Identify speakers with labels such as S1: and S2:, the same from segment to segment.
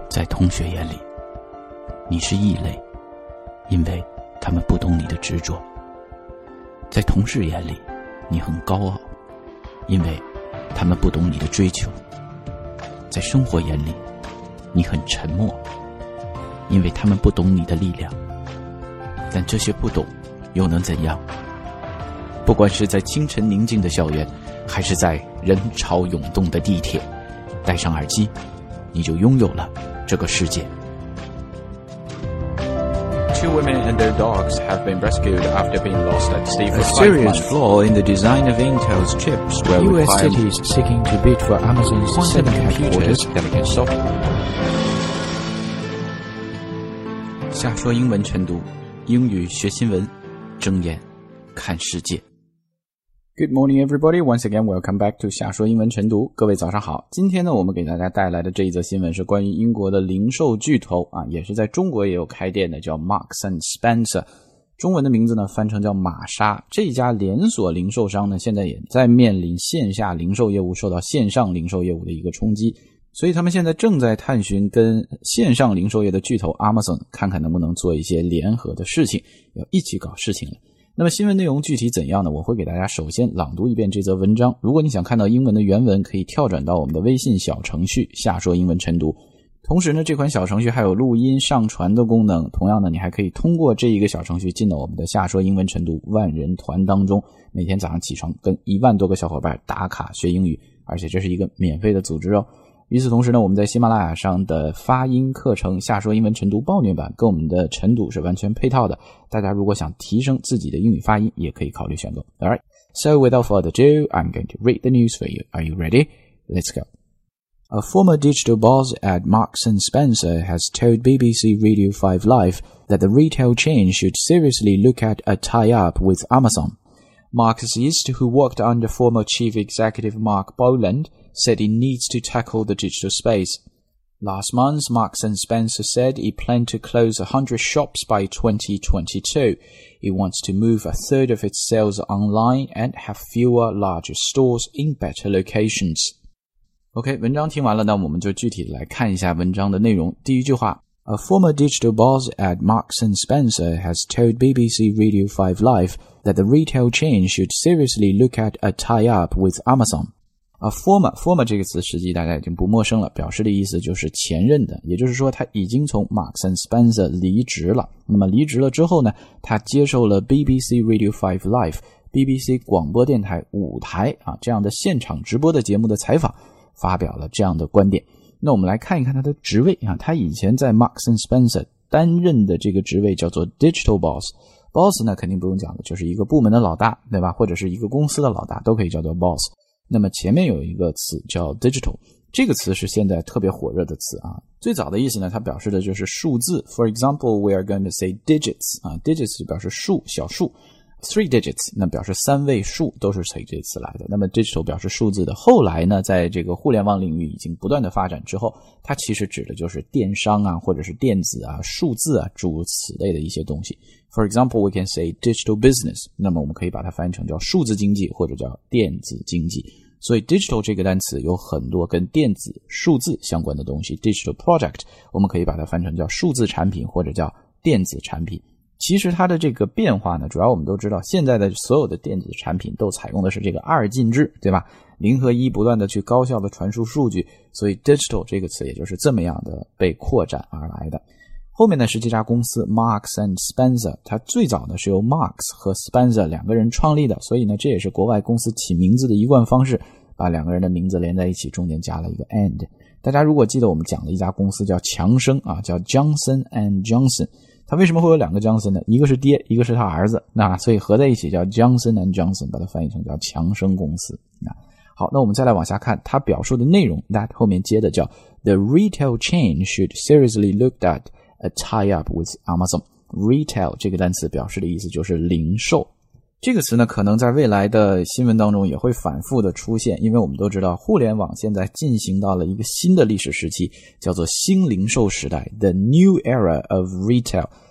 S1: 在同学眼里，你是异类，因为他们不懂你的执着；在同事眼里，你很高傲，因为他们不懂你的追求；在生活眼里，你很沉默，因为他们不懂你的力量。但这些不懂又能怎样？不管是在清晨宁静的校园，还是在人潮涌动的地铁，戴上耳机，你就拥有了这个世界。
S2: Two women and their dogs have been rescued after being lost at sea for 5 months.
S3: A serious flaw in the design of Intel's chips will
S4: US
S3: require
S4: cities seeking to bid for Amazon's
S3: quantum
S4: seven
S3: computers
S4: headquarters.
S2: Delicate software.
S1: 瞎说英文晨读，英语学新闻，睁眼看世界。Good morning, everybody. Once again, welcome back to 瞎说英文晨读。各位早上好。今天呢，我们给大家带来的这一则新闻是关于英国的零售巨头啊，也是在中国也有开店的，叫 Marks and Spencer。中文的名字呢，翻成叫玛莎。这家连锁零售商呢，现在也在面临线下零售业务受到线上零售业务的一个冲击，所以他们现在正在探寻跟线上零售业的巨头 Amazon 看看能不能做一些联合的事情，要一起搞事情了。那么新闻内容具体怎样呢？我会给大家首先朗读一遍这则文章。如果你想看到英文的原文，可以跳转到我们的微信小程序瞎说英文晨读。同时呢，这款小程序还有录音上传的功能。同样呢，你还可以通过这一个小程序进到我们的瞎说英文晨读万人团当中，每天早上起床跟1万多个小伙伴打卡学英语，而且这是一个免费的组织哦。与此同时呢，我们在喜马拉雅上的发音课程瞎说英文晨读暴虐版跟我们的晨读是完全配套的，大家如果想提升自己的英语发音也可以考虑选购。 Alright, so without further ado, I'm going to read the news for you. Are you ready? Let's go. A former digital boss at Marks and Spencer has told BBC Radio 5 Live that the retail chain should seriously look at a tie-up with Amazon. Marxist, who worked under former chief executive Mark Boland, said it needs to tackle the digital space. Last month, Marks and Spencer said it planned to close 100 shops by 2022. It wants to move a third of its sales online and have fewer larger stores in better locations. OK, 文章听完了，那我们就具体的来看一下文章的内容。第一句话 A former digital boss at Marks and Spencer has told BBC Radio 5 Live that the retail chain should seriously look at a tie-up with Amazon.A former 这个词实际大家已经不陌生了，表示的意思就是前任的，也就是说他已经从 Marks and Spencer 离职了。那么离职了之后呢，他接受了 BBC Radio 5 Live BBC 广播电台5台啊这样的现场直播的节目的采访，发表了这样的观点。那我们来看一看他的职位啊，他以前在 Marks and Spencer 担任的这个职位叫做 Digital Boss。Boss 呢肯定不用讲的，就是一个部门的老大，对吧？或者是一个公司的老大，都可以叫做 Boss。那么前面有一个词叫 digital， 这个词是现在特别火热的词啊。最早的意思呢，它表示的就是数字。For example, we are going to say digits 啊 ，digits 就表示数，小数。3 digits 那表示3位数，都是从这个词来的。那么 digital 表示数字的。后来呢，在这个互联网领域已经不断的发展之后，它其实指的就是电商啊，或者是电子啊、数字啊，诸如此类的一些东西。For example, we can say digital business， 那么我们可以把它翻译成叫数字经济或者叫电子经济。所以 digital 这个单词有很多跟电子、数字相关的东西。digital product 我们可以把它翻成叫数字产品或者叫电子产品。其实它的这个变化呢，主要我们都知道现在的所有的电子产品都采用的是这个2进制，对吧？0和1不断的去高效的传输数据，所以 digital 这个词也就是这么样的被扩展而来的。后面呢是这家公司 Marks and Spencer， 它最早呢是由 Marks 和 Spencer 两个人创立的，所以呢这也是国外公司起名字的一贯方式，把两个人的名字连在一起，中间加了一个 and。 大家如果记得我们讲的一家公司叫强生啊，叫 Johnson and Johnson， 它为什么会有两个 Johnson 呢？一个是爹，一个是他儿子，那所以合在一起叫 Johnson and Johnson， 把它翻译成叫强生公司。好，那我们再来往下看它表述的内容，那后面接的叫 The retail chain should seriously look at a tie-up with Amazon。 Retail 这个单词表示的意思就是零售。这个词呢可能在未来的新闻当中也会反复的出现，因为我们都知道互联网现在进行到了一个新的历史时期，叫做新零售时代 The new era of retail。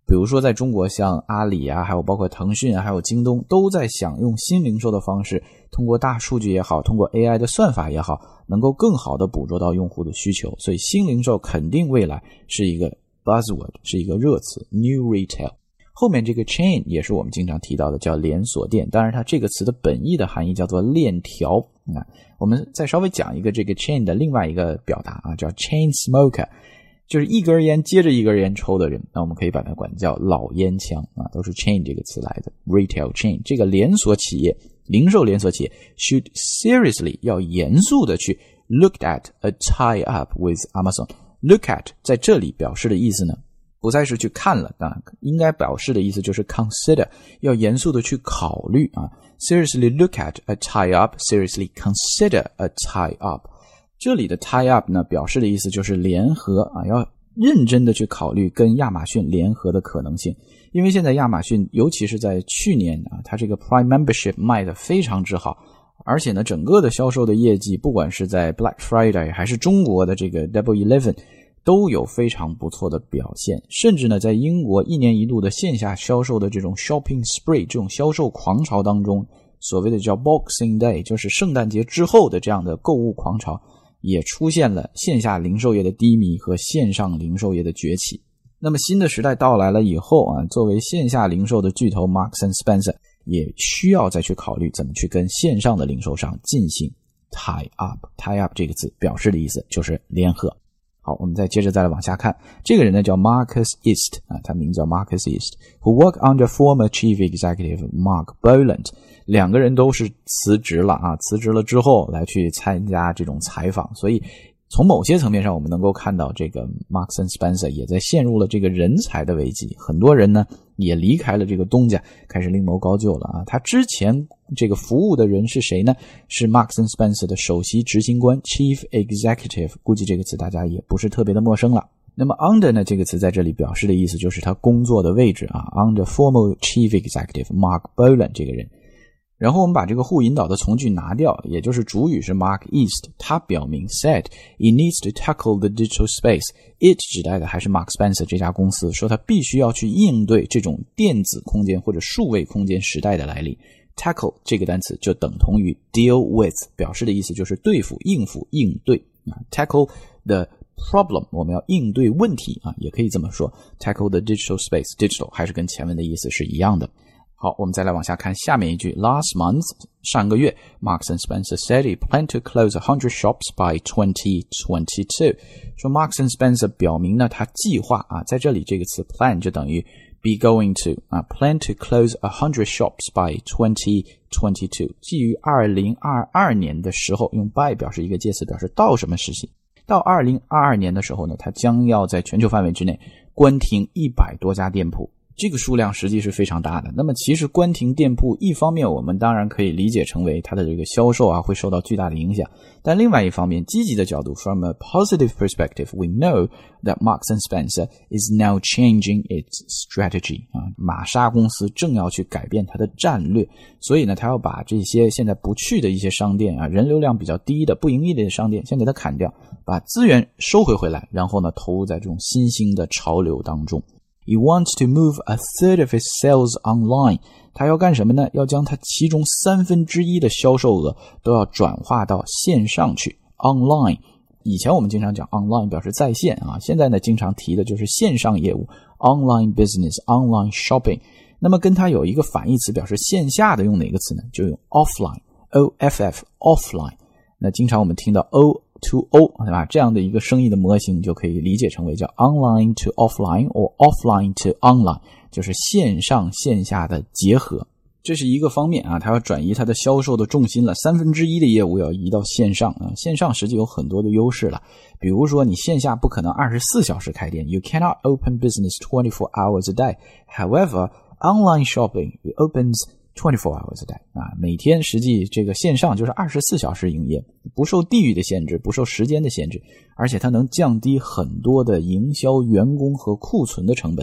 S1: 比如说在中国像阿里啊，还有包括腾讯啊，还有京东，都在想用新零售的方式，通过大数据也好，通过 AI 的算法也好，能够更好的捕捉到用户的需求。所以新零售肯定未来是一个 buzzword， 是一个热词 New Retail。 后面这个 chain 也是我们经常提到的，叫连锁店，当然它这个词的本意的含义叫做链条。我们再稍微讲一个这个 chain 的另外一个表达啊，叫 chain smoker，就是一根烟接着一根烟抽的人，那我们可以把它管叫老烟枪啊，都是 chain 这个词来的。 Retail chain 这个连锁企业，零售连锁企业 should seriously 要严肃的去 look at a tie up with Amazon。 look at 在这里表示的意思呢，不再是去看了啊，应该表示的意思就是 consider， 要严肃的去考虑啊。Seriously look at a tie up， seriously consider a tie up。这里的 tie up 呢，表示的意思就是联合啊，要认真的去考虑跟亚马逊联合的可能性。因为现在亚马逊尤其是在去年啊，它这个 Prime Membership 卖得非常之好，而且呢整个的销售的业绩，不管是在 Black Friday 还是中国的这个 Double 11，都有非常不错的表现。甚至呢在英国一年一度的线下销售的这种 shopping spree， 这种销售狂潮当中，所谓的叫 Boxing Day， 就是圣诞节之后的这样的购物狂潮，也出现了线下零售业的低迷和线上零售业的崛起。那么新的时代到来了以后啊，作为线下零售的巨头 Marks & Spencer 也需要再去考虑怎么去跟线上的零售商进行 tie up。 tie up 这个词表示的意思就是联合。好，我们再接着再来往下看，这个人呢叫 Marcus East 啊，他名叫 Marcus East， who work under former chief executive Mark Boland。 两个人都是辞职了啊，辞职了之后来去参加这种采访，所以从某些层面上我们能够看到这个 Marks & Spencer 也在陷入了这个人才的危机，很多人呢也离开了这个东家，开始另谋高就了啊。他之前这个服务的人是谁呢？是 Marks & Spencer 的首席执行官 Chief Executive， 估计这个词大家也不是特别的陌生了。那么 under 呢这个词在这里表示的意思就是他工作的位置啊 ，under former Chief Executive Mark Boland 这个人。然后我们把这个互引导的从句拿掉，也就是主语是 Mark East， 他表明 said it needs to tackle the digital space。 it 指代的还是 Mark Spencer 这家公司，说他必须要去应对这种电子空间或者数位空间时代的来临。 tackle 这个单词就等同于 deal with， 表示的意思就是对付、应付、应对啊。tackle the problem 我们要应对问题啊，也可以这么说。 tackle the digital space， digital 还是跟前面的意思是一样的。好，我们再来往下看下面一句 Last month 上个月 Marks & Spencer said he planned to close 100 shops by 2022。 说 Marks & Spencer 表明呢他计划啊，在这里这个词 plan 就等于 be going to 啊 plan to close 100 shops by 2022， 基于2022年的时候，用 by 表示一个介词，表示到什么时期，到2022年的时候呢，他将要在全球范围之内关停100多家店铺。这个数量实际是非常大的。那么其实关停店铺，一方面我们当然可以理解成为它的这个销售啊会受到巨大的影响，但另外一方面积极的角度 from a positive perspective we know that Marks & Spencer is now changing its strategy 啊，玛莎公司正要去改变它的战略，所以呢它要把这些现在不去的一些商店啊，人流量比较低的不盈利的商店先给它砍掉，把资源收回来，然后呢投入在这种新兴的潮流当中。He wants to move a third of his sales online。 他要干什么呢？要将他其中1/3的销售额都要转化到线上去 online。 以前我们经常讲 online 表示在线啊，现在呢经常提的就是线上业务 online business online shopping。 那么跟它有一个反义词表示线下的，用哪个词呢？就用 offline OFF offline。 那经常我们听到 O to O 对吧？这样的一个生意的模型就可以理解成为叫 online to offline or offline to online， 就是线上线下的结合。这是一个方面啊，它要转移它的销售的重心了，1/3的业务要移到线上啊。线上实际有很多的优势了，比如说你线下不可能24小时开店 ，You cannot open business 24 hours a day. However, online shopping opens 24 hours a day 啊，每天实际这个线上就是24小时营业，不受地域的限制，不受时间的限制，而且它能降低很多的营销员工和库存的成本。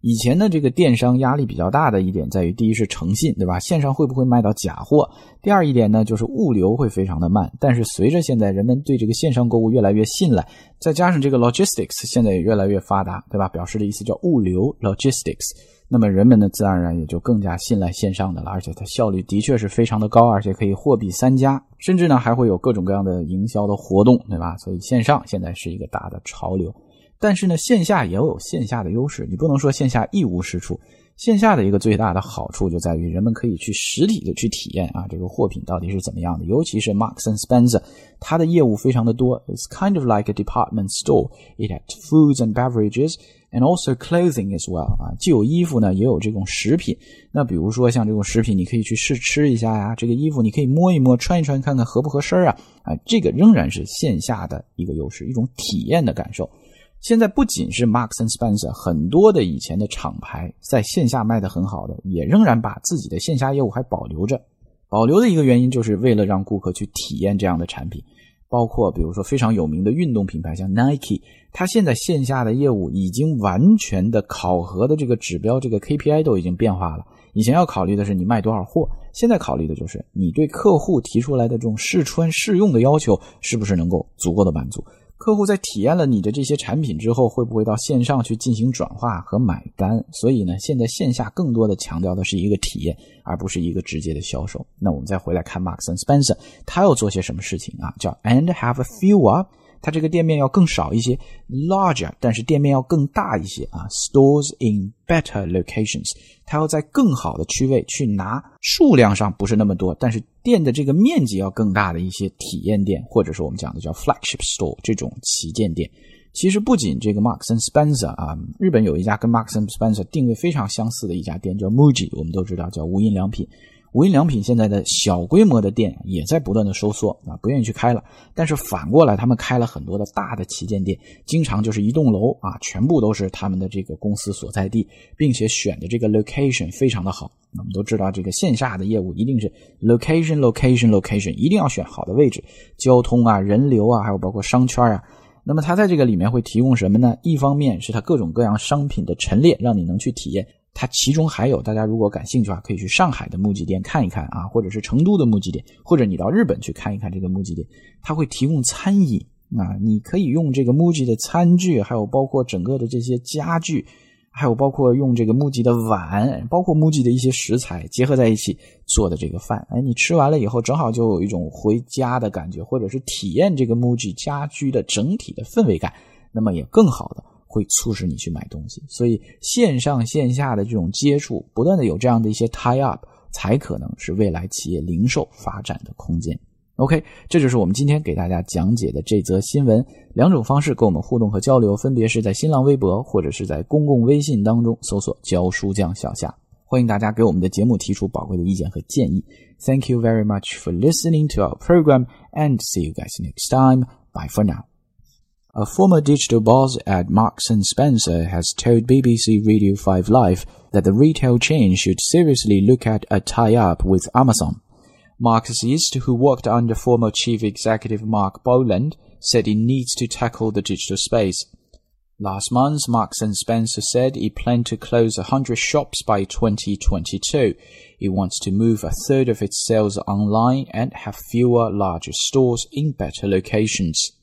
S1: 以前的这个电商压力比较大的一点在于，第一是诚信，对吧？线上会不会卖到假货？第二一点呢，就是物流会非常的慢。但是随着现在人们对这个线上购物越来越信赖，再加上这个 logistics 现在也越来越发达，对吧？表示的意思叫物流 logistics， 那么人们呢自然而然也就更加信赖线上的了，而且它效率的确是非常的高，而且可以货比三家，甚至呢还会有各种各样的营销的活动，对吧？所以线上现在是一个大的潮流。但是呢，线下也有线下的优势，你不能说线下一无是处。线下的一个最大的好处就在于人们可以去实体的去体验啊，这个货品到底是怎么样的。尤其是 Marks & Spencer， 它的业务非常的多。It's kind of like a department store. It had foods and beverages and also clothing as well. 既有衣服呢，也有这种食品。那比如说像这种食品，你可以去试吃一下呀，这个衣服你可以摸一摸、穿一穿，看看合不合身啊。这个仍然是线下的一个优势，一种体验的感受。现在不仅是 Marks & Spencer， 很多的以前的厂牌在线下卖得很好的，也仍然把自己的线下业务还保留着。保留的一个原因就是为了让顾客去体验这样的产品，包括比如说非常有名的运动品牌像 Nike， 它现在线下的业务已经完全的考核的这个指标，这个 KPI 都已经变化了。以前要考虑的是你卖多少货，现在考虑的就是你对客户提出来的这种试穿试用的要求是不是能够足够的满足。客户在体验了你的这些产品之后，会不会到线上去进行转化和买单？所以呢，现在线下更多的强调的是一个体验，而不是一个直接的销售。那我们再回来看 Marks & Spencer， 他要做些什么事情啊？叫 and have fewer， 他这个店面要更少一些 larger， 但是店面要更大一些啊 stores in better locations， 他要在更好的区位去拿数量上不是那么多，但是店的这个面积要更大的一些体验店，或者说我们讲的叫 flagship store 这种旗舰店。其实不仅这个 Marks & Spencer 啊，日本有一家跟 Marks & Spencer 定位非常相似的一家店叫 MUJI， 我们都知道叫无印良品。无印良品现在的小规模的店也在不断的收缩啊，不愿意去开了。但是反过来他们开了很多的大的旗舰店，经常就是一栋楼啊，全部都是他们的这个公司所在地，并且选的这个 location 非常的好。我们都知道这个线下的业务一定是 location 一定要选好的位置，交通啊、人流啊，还有包括商圈啊。那么它在这个里面会提供什么呢？一方面是它各种各样商品的陈列，让你能去体验。它其中还有，大家如果感兴趣的话，可以去上海的MUJI店看一看啊，或者是成都的MUJI店，或者你到日本去看一看这个MUJI店，它会提供餐饮啊，你可以用这个MUJI的餐具，还有包括整个的这些家具，还有包括用这个MUJI的碗，包括MUJI的一些食材结合在一起做的这个饭，你吃完了以后正好就有一种回家的感觉，或者是体验这个MUJI家居的整体的氛围感，那么也更好的会促使你去买东西。所以线上线下的这种接触，不断的有这样的一些 tie up， 才可能是未来企业零售发展的空间。OK， 这就是我们今天给大家讲解的这则新闻。两种方式跟我们互动和交流，分别是在新浪微博或者是在公共微信当中搜索教书匠小夏。欢迎大家给我们的节目提出宝贵的意见和建议。Thank you very much for listening to our program and see you guys next time. Bye for now.A former digital boss at Marks & Spencer has told BBC Radio 5 Live that the retail chain should seriously look at a tie-up with Amazon. Marks East, who worked under former chief executive Mark Boland, said it needs to tackle the digital space. Last month, Marks & Spencer said it planned to close 100 shops by 2022. It wants to move a third of its sales online and have fewer larger stores in better locations.